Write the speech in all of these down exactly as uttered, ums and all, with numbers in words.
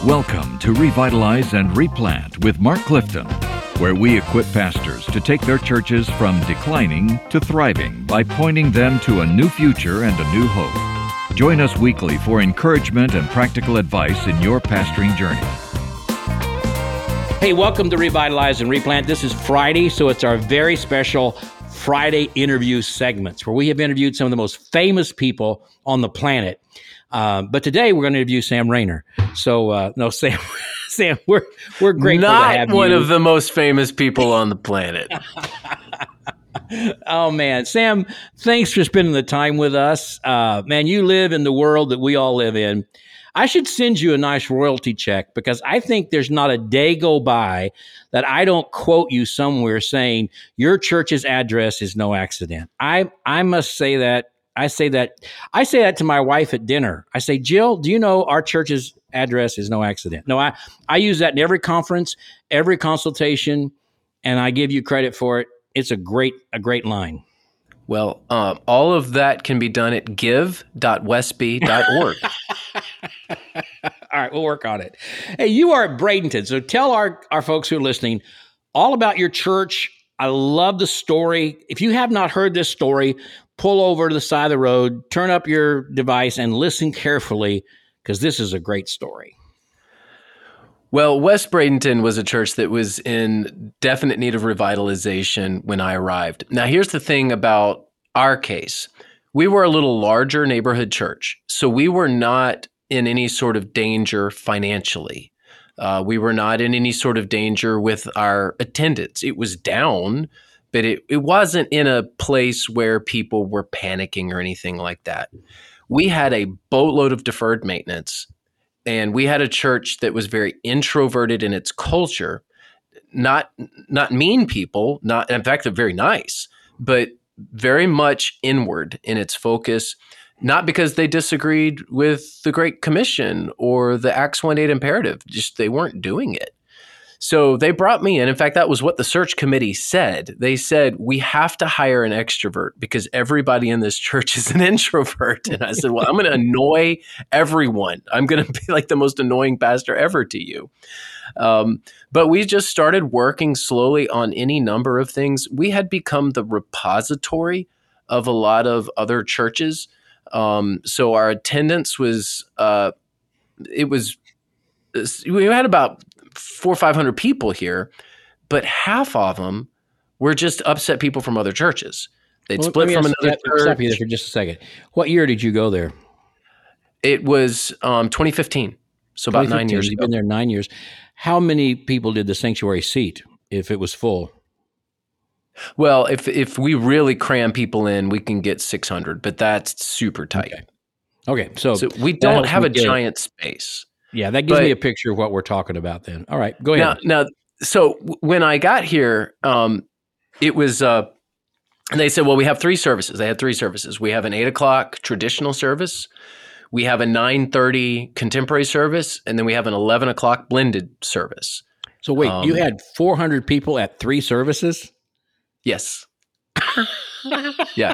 Welcome to Revitalize and Replant with Mark Clifton, where we equip pastors to take their churches from declining to thriving by pointing them to a new future and a new hope. Join us weekly for encouragement and practical advice in your pastoring journey. Hey, welcome to Revitalize and Replant. This is Friday, so it's our very special Friday interview segments where we have interviewed some of the most famous people on the planet. Uh, but today we're going to interview Sam Rainer. So, uh, no, Sam, Sam, we're we're grateful Not to have one you. of the most famous people on the planet. Oh, man. Sam, thanks for spending the time with us. Uh, man, you live in the world that we all live in. I should send you a nice royalty check because I think there's not a day go by that I don't quote you somewhere saying your church's address is no accident. I I must say that. I say that. I say that to my wife at dinner. I say, Jill, do you know our church's address is no accident? No, I, I use that in every conference, every consultation, and I give you credit for it. It's a great a great line. Well, um, all of that can be done at give dot westby dot org. All right, we'll work on it. Hey, you are at Bradenton, so tell our, our folks who are listening all about your church. I love the story. If you have not heard this story, pull over to the side of the road, turn up your device, and listen carefully because this is a great story. Well, West Bradenton was a church that was in definite need of revitalization when I arrived. Now, here's the thing about our case. We were a little larger neighborhood church, so we were not in any sort of danger financially. Uh, we were not in any sort of danger with our attendance. It was down, but it, it wasn't in a place where people were panicking or anything like that. We had a boatload of deferred maintenance, and we had a church that was very introverted in its culture, not not mean people, not in fact, they're very nice, but very much inward in its focus, not because they disagreed with the Great Commission or the Acts one eight imperative, just they weren't doing it. So they brought me in. In fact, that was what the search committee said. They said, we have to hire an extrovert because everybody in this church is an introvert. And I said, well, I'm going to annoy everyone. I'm going to be like the most annoying pastor ever to you. Um, but we just started working slowly on any number of things. We had become the repository of a lot of other churches. Um, so our attendance was, uh, it was, we had about four or five hundred people here, but half of them were just upset people from other churches. They'd Well, split from ask, another stop, church. Stop you there for just a second. What year did you go there? It was um, twenty fifteen, so about nine years You've ago. been there nine years. How many people did the sanctuary seat if it was full? Well, if if we really cram people in, we can get six hundred, but that's super tight. Okay, okay so, so we that don't helps have me a get it. giant space. Yeah, that gives But- me a picture of what we're talking about then. All right, go ahead. Now, now so w- when I got here, um, it was, uh, and they said, well, we have three services. They had three services. We have an eight o'clock traditional service. We have a nine thirty contemporary service, and then we have an eleven o'clock blended service. So wait, um, you had four hundred people at three services? Yes. Yeah.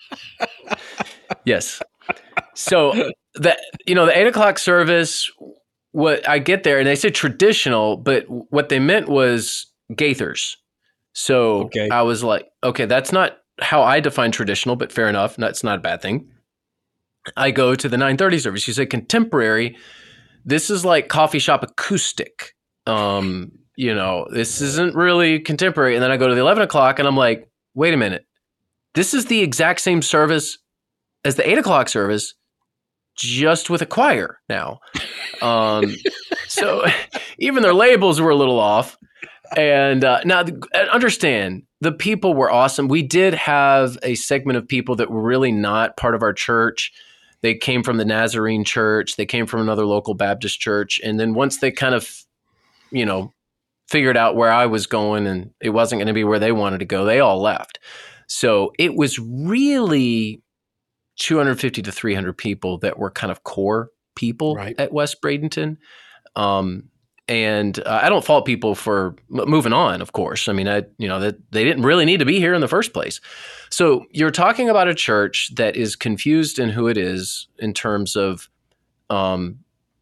Yes. So the you know the eight o'clock service, what I get there and they said traditional, but what they meant was Gaithers. So Okay. I was like, okay, that's not how I define traditional, but fair enough. That's not a bad thing. I go to the nine thirty service. You say contemporary. This is like coffee shop acoustic. Um, you know, this isn't really contemporary. And then I go to the eleven o'clock and I'm like, wait a minute. This is the exact same service as the eight o'clock service, just with a choir now. Um, so even their labels were a little off. And uh, now understand, the people were awesome. We did have a segment of people that were really not part of our church. They came from the Nazarene church. They came from another local Baptist church. And then once they kind of, you know, figured out where I was going and it wasn't going to be where they wanted to go, they all left. So it was really two hundred fifty to three hundred people that were kind of core people Right. at West Bradenton. Um, and uh, I don't fault people for m- moving on, of course. I mean, I, you know, that they didn't really need to be here in the first place. So you're talking about a church that is confused in who it is in terms of um,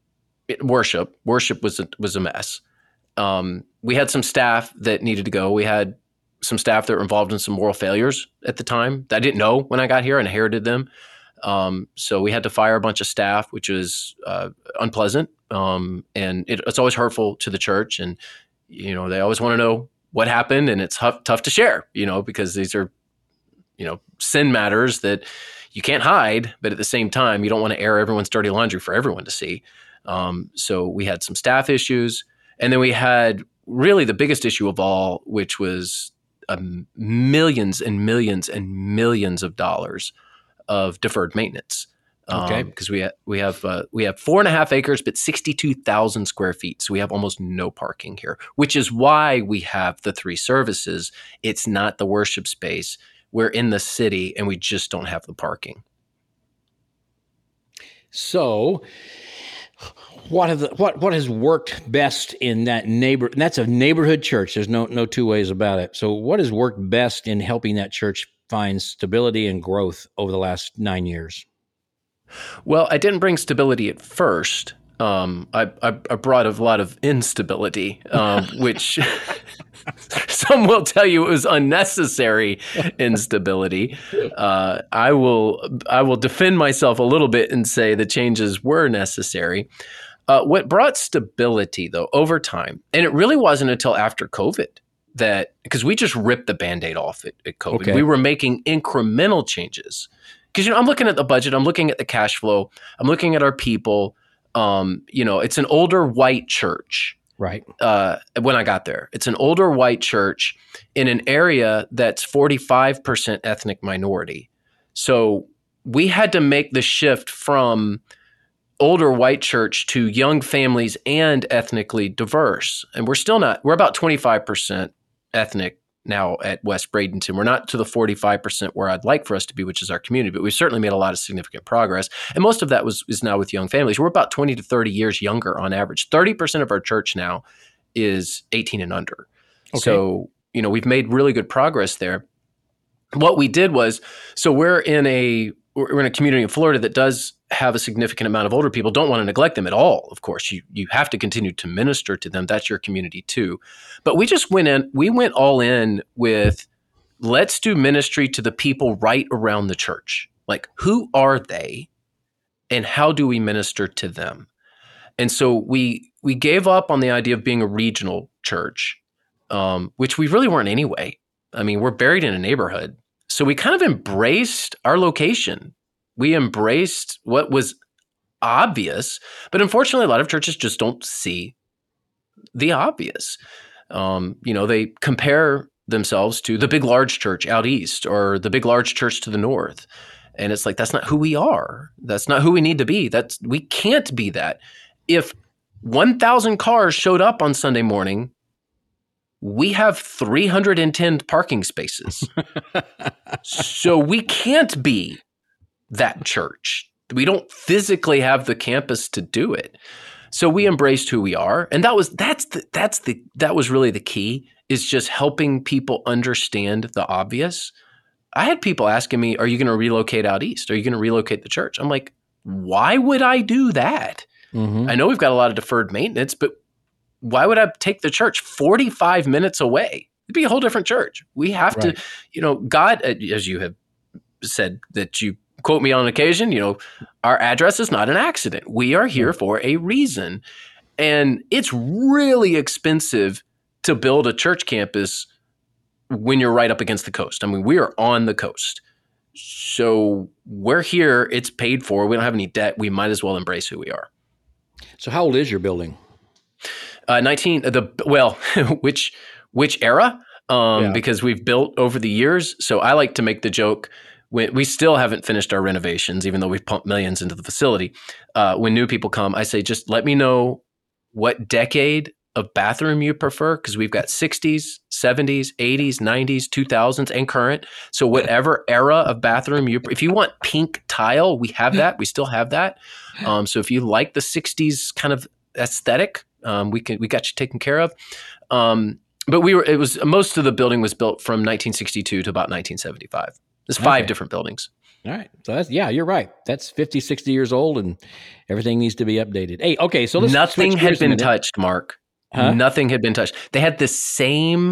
worship. Worship was a, was a mess. Um, we had some staff that needed to go. We had some staff that were involved in some moral failures at the time that I didn't know when I got here and inherited them. Um, so we had to fire a bunch of staff, which was uh, unpleasant. Um, and it, it's always hurtful to the church. And, you know, they always want to know what happened, and it's tough, tough to share, you know, because these are, you know, sin matters that you can't hide, but at the same time, you don't want to air everyone's dirty laundry for everyone to see. Um, so we had some staff issues, and then we had really the biggest issue of all, which was um, millions and millions and millions of dollars of deferred maintenance. Okay. Because um, we ha- we have uh, we have four and a half acres, but sixty-two thousand square feet. So we have almost no parking here, which is why we have the three services. It's not the worship space. We're in the city, and we just don't have the parking. So, what have the, what what has worked best in that neighbor? And that's a neighborhood church. There's no no two ways about it. So, what has worked best in helping that church find stability and growth over the last nine years? Well, I didn't bring stability at first. Um, I, I, I brought a lot of instability, um, which some will tell you it was unnecessary instability. Uh, I will I will defend myself a little bit and say the changes were necessary. Uh, what brought stability, though, over time, and it really wasn't until after COVID that, because we just ripped the Band-Aid off at, at COVID. Okay. We were making incremental changes. Because, you know, I'm looking at the budget, I'm looking at the cash flow, I'm looking at our people. Um, you know, it's an older white church. Right. Uh, when I got there, it's an older white church in an area that's forty-five percent ethnic minority. So we had to make the shift from older white church to young families and ethnically diverse. And we're still not, we're about twenty-five percent ethnic now at West Bradenton. We're not to the forty-five percent where I'd like for us to be, which is our community, but we've certainly made a lot of significant progress. And most of that was is now with young families. We're about twenty to thirty years younger on average. thirty percent of our church now is eighteen and under. Okay. So, you know, we've made really good progress there. What we did was, so we're in a we're in a community in Florida that does have a significant amount of older people. Don't want to neglect them at all. Of course, you you have to continue to minister to them. That's your community too. But we just went in, we went all in with, let's do ministry to the people right around the church. Like, who are they and how do we minister to them? And so we we gave up on the idea of being a regional church, um, which we really weren't anyway. I mean, we're buried in a neighborhood. So we kind of embraced our location. We embraced what was obvious, but unfortunately, a lot of churches just don't see the obvious. Um, you know, they compare themselves to the big, large church out east or the big, large church to the north. And it's like, that's not who we are. That's not who we need to be. That's, we can't be that. If one thousand cars showed up on Sunday morning, we have three hundred ten parking spaces. So we can't be that church. We don't physically have the campus to do it. So we embraced who we are. And that was, that's the, that's the, that was really the key, is just helping people understand the obvious. I had people asking me, are you going to relocate out east? Are you going to relocate the church? I'm like, why would I do that? Mm-hmm. I know we've got a lot of deferred maintenance, but why would I take the church forty-five minutes away? It'd be a whole different church. We have right. to, you know, God, as you have said that you quote me on occasion, you know, our address is not an accident. We are here for a reason. And it's really expensive to build a church campus when you're right up against the coast. I mean, we are on the coast. So we're here. It's paid for. We don't have any debt. We might as well embrace who we are. So how old is your building? Uh, nineteen, the, well, which, which era? Um, yeah. Because we've built over the years. So I like to make the joke, when we still haven't finished our renovations, even though we've pumped millions into the facility. Uh, when new people come, I say, just let me know what decade of bathroom you prefer, because we've got sixties, seventies, eighties, nineties, two thousands, and current. So whatever era of bathroom you, if you want pink tile, we have that. We still have that. Um, so if you like the sixties kind of aesthetic, um, we can we got you taken care of. Um, but we were it was most of the building was built from nineteen sixty-two to about nineteen seventy-five. There's five okay. different buildings. All right. So that's, yeah, you're right. That's fifty, sixty years old and everything needs to be updated. Hey, okay. So let's Nothing switch had gears a been minute. touched, Mark. Huh? Nothing had been touched. They had the same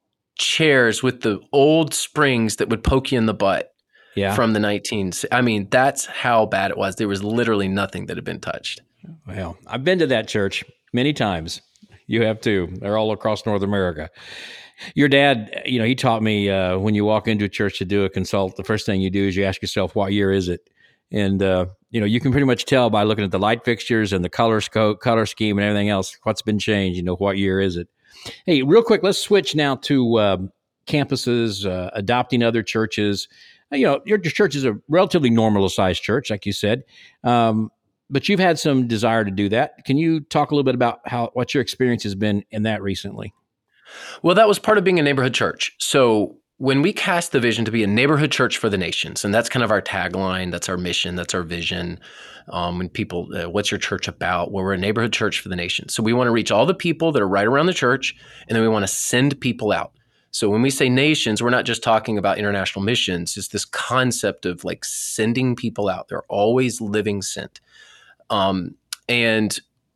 chairs with the old springs that would poke you in the butt Yeah. from the nineteens. I mean, that's how bad it was. There was literally nothing that had been touched. Well, I've been to that church many times. You have too. They're all across North America. Your dad, you know, he taught me uh, when you walk into a church to do a consult, the first thing you do is you ask yourself, what year is it? And, uh, you know, you can pretty much tell by looking at the light fixtures and the color scope, color scheme and everything else, what's been changed, you know, what year is it? Hey, real quick, let's switch now to uh, campuses, uh, adopting other churches. You know, your, your church is a relatively normal sized church, like you said. Um, but you've had some desire to do that. Can you talk a little bit about how what your experience has been in that recently? Well, that was part of being a neighborhood church. So when we cast the vision to be a neighborhood church for the nations, and that's kind of our tagline, that's our mission, that's our vision. Um, when people, uh, what's your church about? Well, we're a neighborhood church for the nations. So we want to reach all the people that are right around the church, and then we want to send people out. So when we say nations, we're not just talking about international missions. It's this concept of like sending people out. They're always living sent. Um, and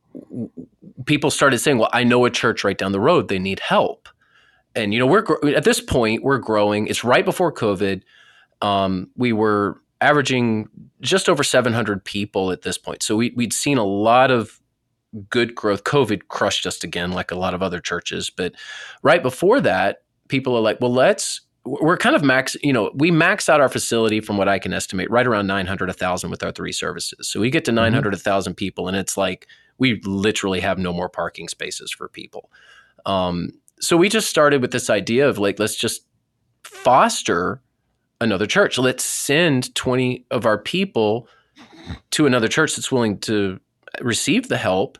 people started saying, well, I know a church right down the road. They need help. And, you know, we're at this point, we're growing. It's right before COVID. Um, we were averaging just over seven hundred people at this point. So we, we'd seen a lot of good growth. COVID crushed us again, like a lot of other churches. But right before that, people are like, well, let's, we're kind of max, you know, we max out our facility from what I can estimate right around nine hundred, one thousand with our three services. So we get to nine hundred, one thousand people, and it's like, we literally have no more parking spaces for people. Um, so we just started with this idea of like, let's just foster another church. Let's send twenty of our people to another church that's willing to receive the help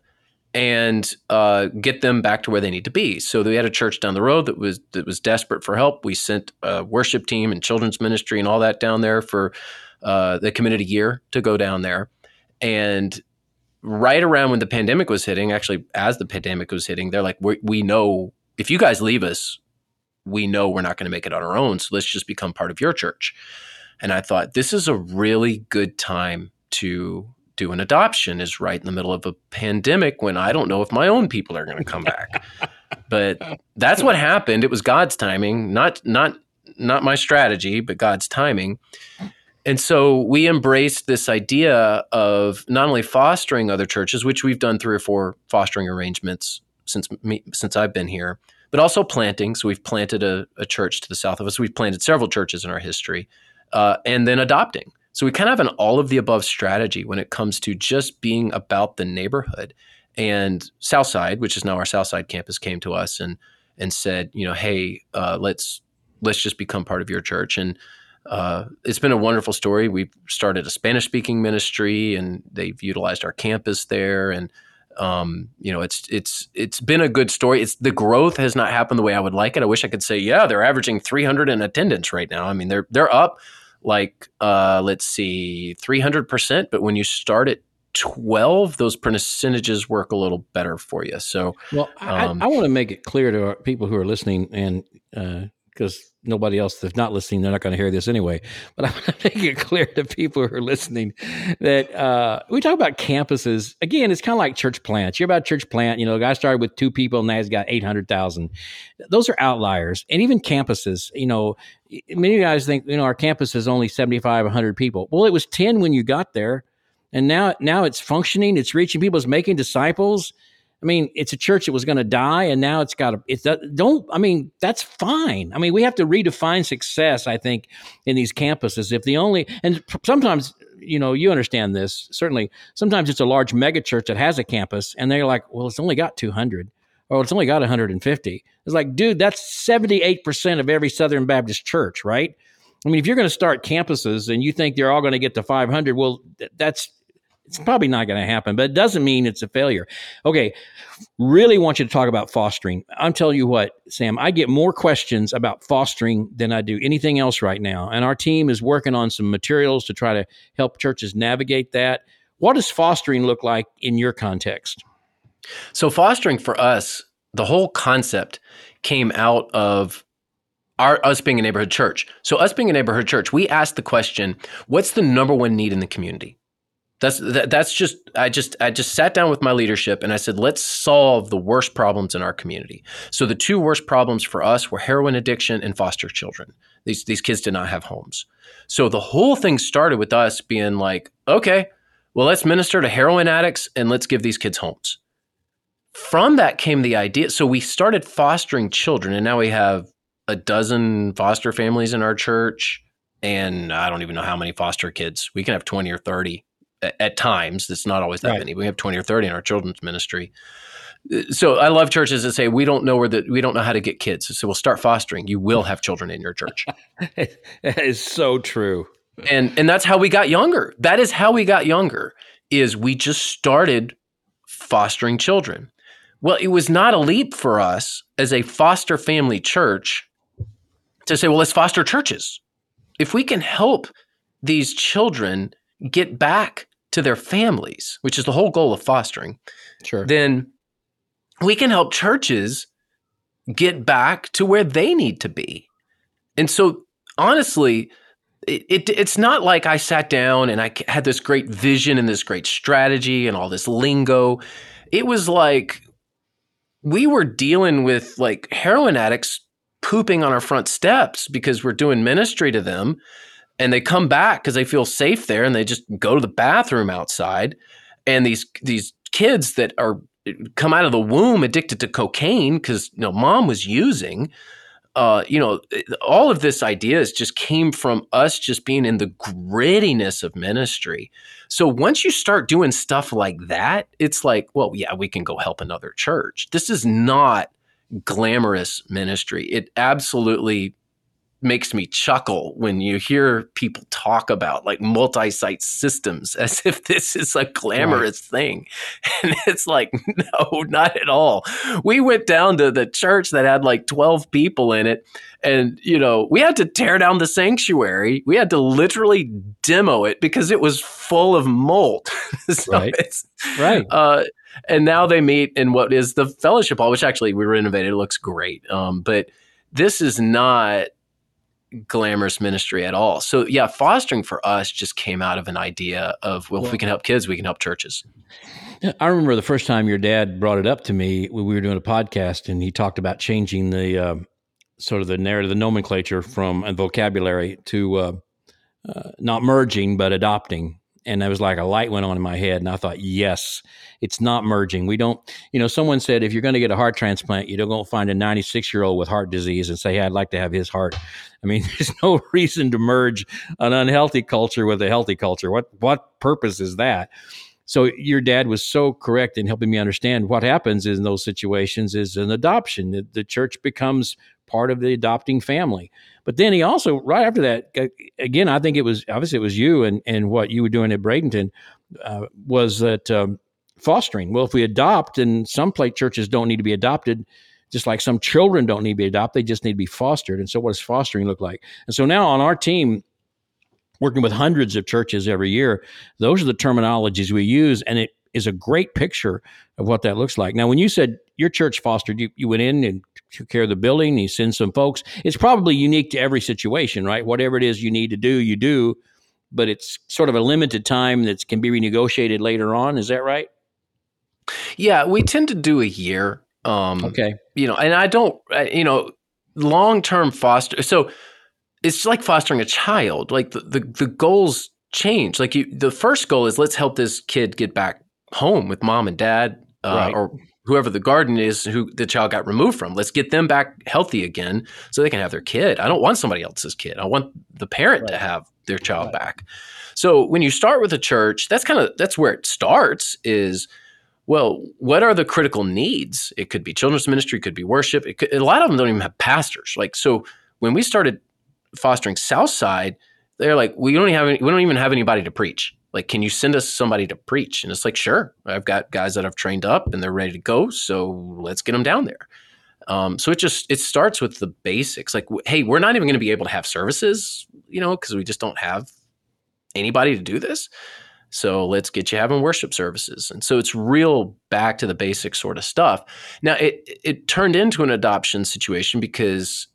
and uh, get them back to where they need to be. So we had a church down the road that was that was desperate for help. We sent a worship team and children's ministry and all that down there for uh, the committed a year to go down there. And right around when the pandemic was hitting, actually as the pandemic was hitting, they're like, we, we know if you guys leave us, we know we're not going to make it on our own. So let's just become part of your church. And I thought, this is a really good time to do an adoption, is right in the middle of a pandemic when I don't know if my own people are going to come back. But that's what happened. It was God's timing, not not not my strategy, but God's timing. And so we embraced this idea of not only fostering other churches, which we've done three or four fostering arrangements since me, since I've been here, but also planting. So we've planted a, a church to the south of us. We've planted several churches in our history, uh, and then adopting. So we kind of have an all of the above strategy when it comes to just being about the neighborhood. And Southside, which is now our Southside campus, came to us and and said, you know, hey, uh, let's let's just become part of your church. And uh, it's been a wonderful story. We've started a Spanish-speaking ministry, and they've utilized our campus there. And um, you know, it's it's it's been a good story. It's the growth has not happened the way I would like it. I wish I could say, yeah, they're averaging three hundred in attendance right now. I mean, they're they're up like uh, let's see, three hundred percent. But when you start at twelve, those percentages work a little better for you. So, well, I, um, I want to make it clear to our people who are listening, and because uh, nobody else that's not listening, they're not going to hear this anyway. But I want to make it clear to people who are listening that uh, we talk about campuses. Again, it's kind of like church plants. You're about church plant. You know, the guy started with two people, and now he's got eight hundred thousand. Those are outliers. And even campuses, you know, many of you guys think, you know, our campus is only seventy-five, one hundred people. Well, it was ten when you got there. And now, now it's functioning. It's reaching people. It's making disciples. I mean, it's a church that was going to die, and now it's got to. It's don't. I mean, that's fine. I mean, we have to redefine success, I think, in these campuses. If the only, and sometimes, you know, you understand this. Certainly, sometimes it's a large mega church that has a campus, and they're like, well, it's only got two hundred, or it's only got one hundred fifty. It's like, dude, that's seventy-eight percent of every Southern Baptist church, right? I mean, if you're going to start campuses and you think they're all going to get to five hundred, well, that's. It's probably not going to happen, but it doesn't mean it's a failure. Okay, really want you to talk about fostering. I'm telling you what, Sam, I get more questions about fostering than I do anything else right now. And our team is working on some materials to try to help churches navigate that. What does fostering look like in your context? So fostering for us, the whole concept came out of our us being a neighborhood church. So us being a neighborhood church, we asked the question, what's the number one need in the community? That's that, that's just I just I just sat down with my leadership and I said, let's solve the worst problems in our community. So the two worst problems for us were heroin addiction and foster children. These these kids did not have homes. So the whole thing started with us being like, okay, well, let's minister to heroin addicts and let's give these kids homes. From that came the idea. So we started fostering children, and now we have a dozen foster families in our church, and I don't even know how many foster kids. We can have twenty or thirty at, at times. It's not always that right. many. We have twenty or thirty in our children's ministry. So I love churches that say, we don't know where the, we don't know how to get kids. So we'll start fostering. You will have children in your church. That is so true. And and that's how we got younger. That is how we got younger, is we just started fostering children. Well, it was not a leap for us as a foster family church to say, well, let's foster churches. If we can help these children get back to their families, which is the whole goal of fostering, sure, then we can help churches get back to where they need to be. And so, honestly, it, it, it's not like I sat down and I had this great vision and this great strategy and all this lingo. It was like we were dealing with like heroin addicts pooping on our front steps because we're doing ministry to them, and they come back because they feel safe there and they just go to the bathroom outside. And these these kids that are come out of the womb addicted to cocaine because, you know, mom was using, uh, you know, all of this ideas just came from us just being in the grittiness of ministry. So once you start doing stuff like that, it's like, well, yeah, we can go help another church. This is not glamorous ministry. It absolutely makes me chuckle when you hear people talk about like multi-site systems as if this is a glamorous right. thing. And it's like, no, not at all. We went down to the church that had like twelve people in it. And, you know, we had to tear down the sanctuary. We had to literally demo it because it was full of mold. so right. It's, right. Uh, and now they meet in what is the fellowship hall, which actually we renovated. It looks great. Um, but this is not glamorous ministry at all. So yeah, fostering for us just came out of an idea of, well, well, if we can help kids, we can help churches. I remember the first time your dad brought it up to me when we were doing a podcast, and he talked about changing the uh, sort of the narrative, the nomenclature from and vocabulary to uh, uh, not merging, but adopting. And it was like a light went on in my head, and I thought, yes, it's not merging. We don't, you know, someone said, if you're going to get a heart transplant, you don't go find a ninety-six-year-old with heart disease and say, hey, I'd like to have his heart. I mean, there's no reason to merge an unhealthy culture with a healthy culture. What what purpose is that? So your dad was so correct in helping me understand what happens in those situations is an adoption. The, the church becomes part of the adopting family. But then he also, right after that, again, I think it was, obviously it was you and, and what you were doing at Bradenton uh, was that um, fostering. Well, if we adopt, and some place churches don't need to be adopted, just like some children don't need to be adopted, they just need to be fostered. And so what does fostering look like? And so now on our team, working with hundreds of churches every year, those are the terminologies we use, and it is a great picture of what that looks like. Now, when you said your church fostered, you, you went in and took care of the building, you send some folks. It's probably unique to every situation, right? Whatever it is you need to do, you do, but it's sort of a limited time that can be renegotiated later on. Is that right? Yeah, we tend to do a year. Um, okay. You know, and I don't, you know, long-term foster. So it's like fostering a child. Like the, the, the goals change. Like you, the first goal is let's help this kid get back home with mom and dad, uh, right. or whoever the guardian is who the child got removed from. Let's get them back healthy again so they can have their kid. I don't want somebody else's kid. I want the parent right. to have their child right. back. So when you start with a church, that's kind of, that's where it starts is, well, what are the critical needs? It could be children's ministry, it could be worship. It could, a lot of them don't even have pastors. Like, so when we started fostering Southside, they're like, we don't even have any, we don't even have anybody to preach. Like, can you send us somebody to preach? And it's like, sure, I've got guys that I've trained up and they're ready to go. So let's get them down there. Um, so it just, it starts with the basics. Like, hey, we're not even going to be able to have services, you know, because we just don't have anybody to do this. So let's get you having worship services. And so it's real back to the basic sort of stuff. Now, it it turned into an adoption situation because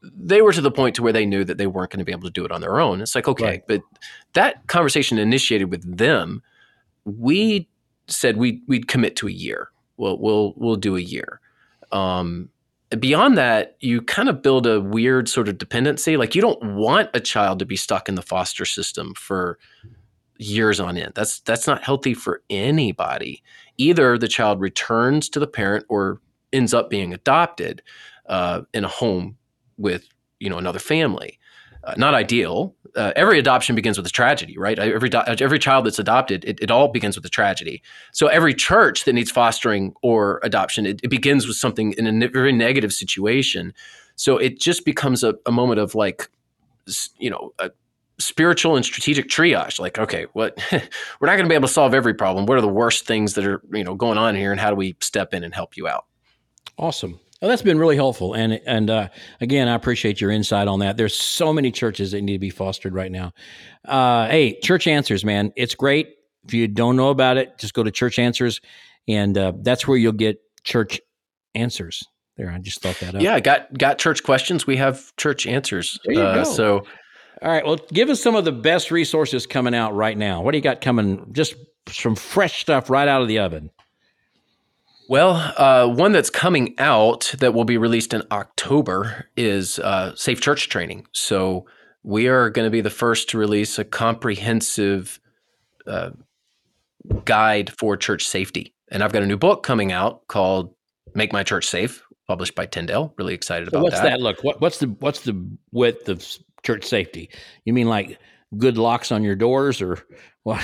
they were to the point to where they knew that they weren't going to be able to do it on their own. It's like, okay, right. But that conversation initiated with them. We said we we'd commit to a year. We'll we'll we'll do a year. Um, beyond that, you kind of build a weird sort of dependency. Like you don't want a child to be stuck in the foster system for years on end. That's that's not healthy for anybody. Either the child returns to the parent or ends up being adopted uh, in a home with, you know, another family. Uh, not ideal. Uh, every adoption begins with a tragedy, right? Every do- every child that's adopted, it, it all begins with a tragedy. So every church that needs fostering or adoption, it, it begins with something in a ne- very negative situation. So it just becomes a, a moment of like, you know, a spiritual and strategic triage. Like, okay, what we're not going to be able to solve every problem. What are the worst things that are, you know, going on here, and how do we step in and help you out? Awesome. Well, that's been really helpful. And and uh, again, I appreciate your insight on that. There's so many churches that need to be fostered right now. Uh, hey, Church Answers, man. It's great. If you don't know about it, just go to Church Answers, and uh, that's where you'll get church answers. There, I just thought that up. Yeah, got got church questions. We have Church Answers. There you uh, go. So, all right. Well, give us some of the best resources coming out right now. What do you got coming? Just some fresh stuff right out of the oven. Well, uh, one that's coming out that will be released in October is uh, Safe Church Training. So we are going to be the first to release a comprehensive uh, guide for church safety. And I've got a new book coming out called Make My Church Safe, published by Tyndale. Really excited about so what's that. What's that look? What, what's the what's the width of church safety? You mean like good locks on your doors or what?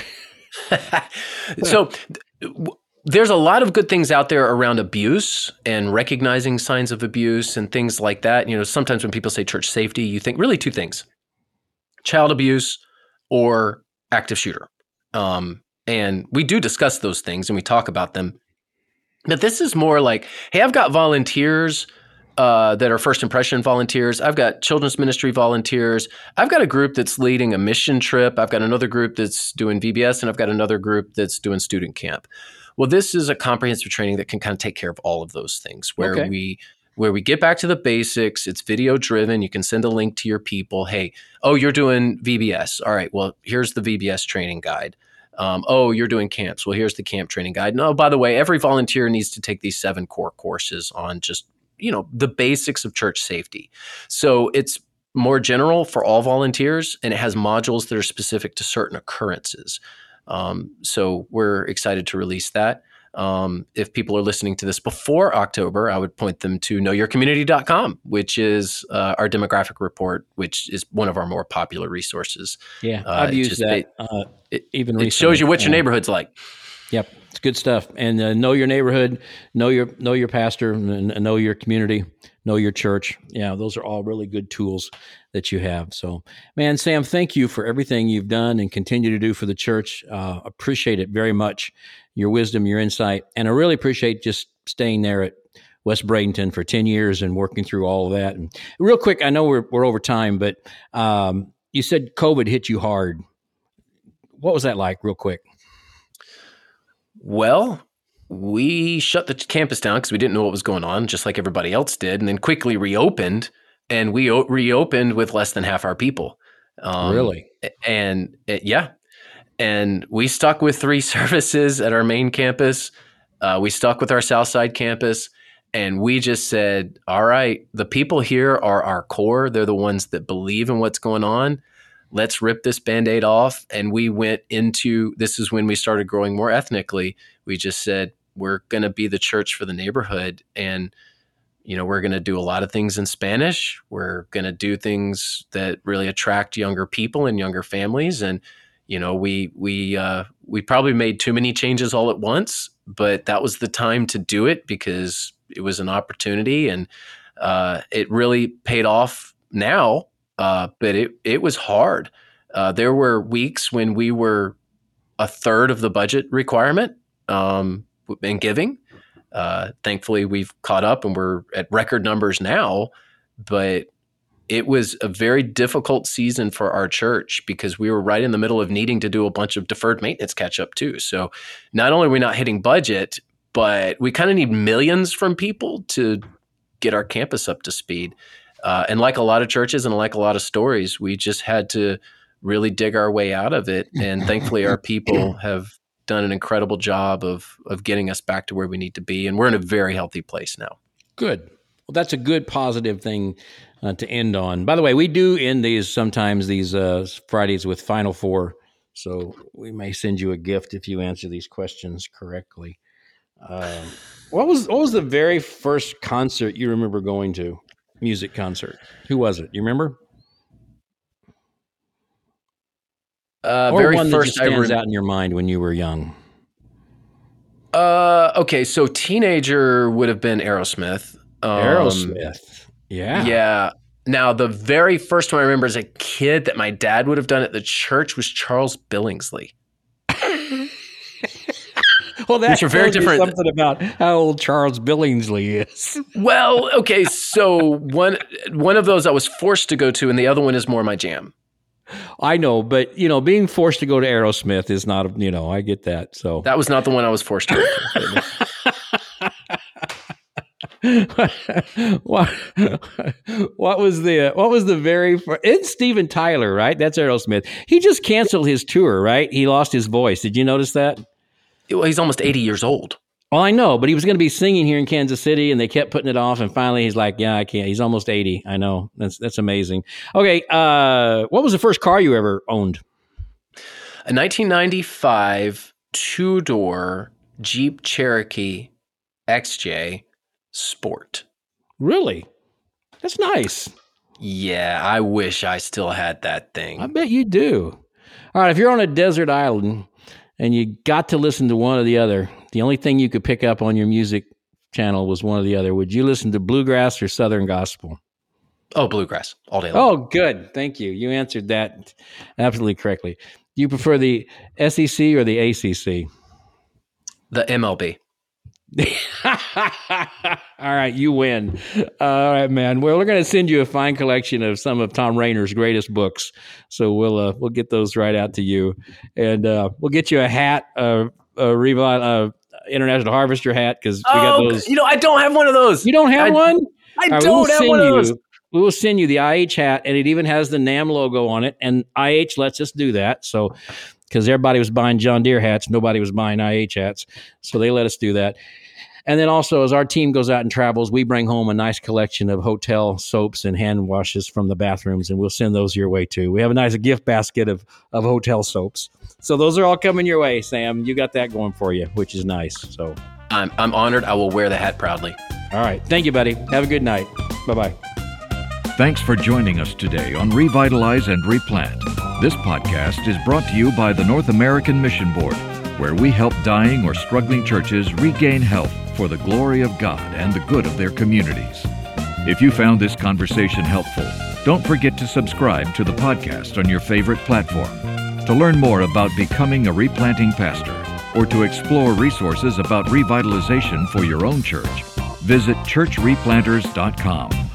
So w- there's a lot of good things out there around abuse and recognizing signs of abuse and things like that. You know, sometimes when people say church safety, you think really two things: child abuse or active shooter. Um, and we do discuss those things and we talk about them. But this is more like, hey, I've got volunteers uh, that are first impression volunteers. I've got children's ministry volunteers. I've got a group that's leading a mission trip. I've got another group that's doing V B S, and I've got another group that's doing student camp. Well, this is a comprehensive training that can kind of take care of all of those things, where okay. we where we get back to the basics. It's video driven. You can send a link to your people. Hey, oh, you're doing V B S. All right, well, here's the V B S training guide. Um, oh, you're doing camps. Well, here's the camp training guide. And oh, by the way, every volunteer needs to take these seven core courses on just, you know, the basics of church safety. So it's more general for all volunteers, and it has modules that are specific to certain occurrences. Um, so we're excited to release that. Um, if people are listening to this before October, I would point them to know your community dot com, which is uh, our demographic report, which is one of our more popular resources. Yeah, uh, I've used just, that it, uh, it, even it recently. shows you what your uh, neighborhood's like. Yep, it's good stuff. And uh, know your neighborhood, know your know your pastor, and know your community, know your church. Yeah, those are all really good tools that you have. So, man, Sam, thank you for everything you've done and continue to do for the church. Uh, appreciate it very much, your wisdom, your insight, and I really appreciate just staying there at West Bradenton for ten years and working through all of that. And real quick, I know we're we're over time, but um, you said COVID hit you hard. What was that like, real quick? Well, we shut the campus down because we didn't know what was going on, just like everybody else did, and then quickly reopened. And we o- reopened with less than half our people. Um, really? And uh, yeah. And we stuck with three services at our main campus. Uh, we stuck with our Southside campus. And we just said, all right, the people here are our core. They're the ones that believe in what's going on. Let's rip this Band-Aid off. And we went into, this is when we started growing more ethnically. We just said, we're going to be the church for the neighborhood. And you know, we're going to do a lot of things in Spanish. We're going to do things that really attract younger people and younger families. And, you know, we we uh, we probably made too many changes all at once, but that was the time to do it because it was an opportunity, and uh, it really paid off now. Uh, but it it was hard. Uh, there were weeks when we were a third of the budget requirement um, in giving. Uh, thankfully, we've caught up and we're at record numbers now, but it was a very difficult season for our church because we were right in the middle of needing to do a bunch of deferred maintenance catch up too. So not only are we not hitting budget, but we kind of need millions from people to get our campus up to speed. Uh, and like a lot of churches and like a lot of stories, we just had to really dig our way out of it. And thankfully, our people have done an incredible job of of getting us back to where we need to be. And we're in a very healthy place now. Good. Well, that's a good positive thing uh, to end on. By the way, we do end these sometimes, these uh, Fridays with Final Four. So we may send you a gift if you answer these questions correctly. Um, what was what was the very first concert you remember going to? Music concert. Who was it? You remember? Uh, or very one first that just stands I re- out in your mind when you were young. Uh, okay, so teenager would have been Aerosmith. Um, Aerosmith. Yeah. Yeah. Now, the very first one I remember as a kid that my dad would have done at the church was Charles Billingsley. Well, that's very different. Something about how old Charles Billingsley is. Well, okay, so one one of those I was forced to go to, and the other one is more my jam. I know, but you know, being forced to go to Aerosmith is not, you know, I get that. So that was not the one I was forced to go to. what, what was the what was the very first, it's Steven Tyler, right? That's Aerosmith. He just canceled his tour, right? He lost his voice. Did you notice that? Well, he's almost eighty years old. Well, I know, but he was going to be singing here in Kansas City, and they kept putting it off. And finally, he's like, "Yeah, I can't." He's almost eighty. I know. That's that's amazing. Okay, uh, what was the first car you ever owned? A nineteen ninety-five two-door Jeep Cherokee X J Sport. Really? That's nice. Yeah, I wish I still had that thing. I bet you do. All right, if you're on a desert island and you got to listen to one or the other, the only thing you could pick up on your music channel was one or the other, would you listen to bluegrass or Southern gospel? Oh, bluegrass all day long. Oh, good. Thank you. You answered that absolutely correctly. Do you prefer the S E C or the A C C? The M L B. All right, you win. All right, man. Well, we're going to send you a fine collection of some of Tom Rainer's greatest books, so we'll uh, we'll get those right out to you, and uh, we'll get you a hat, uh, a Revi- uh, International Harvester hat, because we oh, got those. You know, I don't have one of those. You don't have I, one? I right, don't have one of those. You, we will send you the I H hat, and it even has the NAMM logo on it, and I H lets us do that. So, because everybody was buying John Deere hats, nobody was buying I H hats, so they let us do that. And then also, as our team goes out and travels, we bring home a nice collection of hotel soaps and hand washes from the bathrooms, and we'll send those your way too. We have a nice gift basket of, of hotel soaps. So those are all coming your way, Sam. You got that going for you, which is nice. So I'm I'm honored. I will wear the hat proudly. All right. Thank you, buddy. Have a good night. Bye-bye. Thanks for joining us today on Revitalize and Replant. This podcast is brought to you by the North American Mission Board, where we help dying or struggling churches regain health for the glory of God and the good of their communities. If you found this conversation helpful, don't forget to subscribe to the podcast on your favorite platform. To learn more about becoming a replanting pastor or to explore resources about revitalization for your own church, visit church replanters dot com.